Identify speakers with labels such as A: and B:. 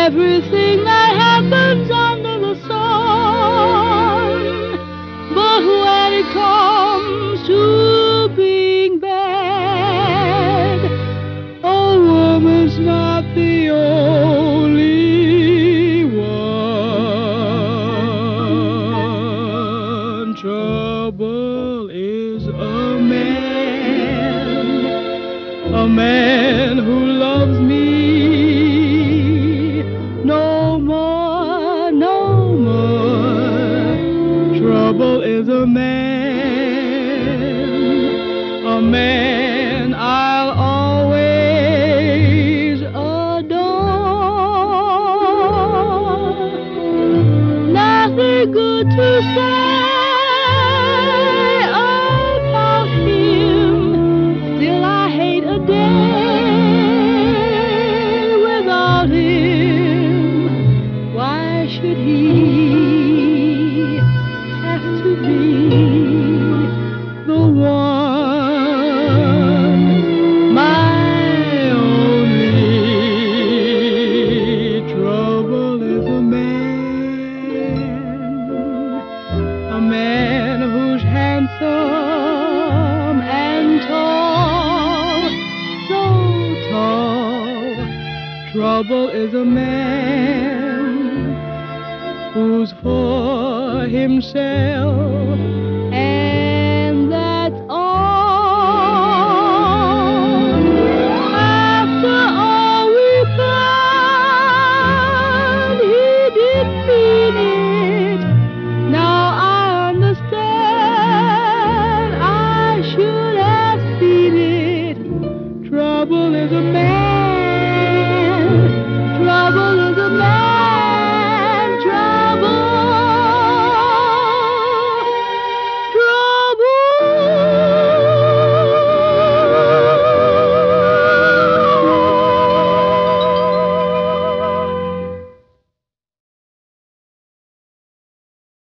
A: everything that happens under the sun. But when it comes to being bad, a woman's not the only one. Trouble is a man who loves me no more, no more. Trouble is a man I'll always adore. Nothing good to say about him, still I hate a day without him. Why should he have to be the one, my only? Trouble is a man who's handsome and tall, so tall. Trouble is a man who's for himself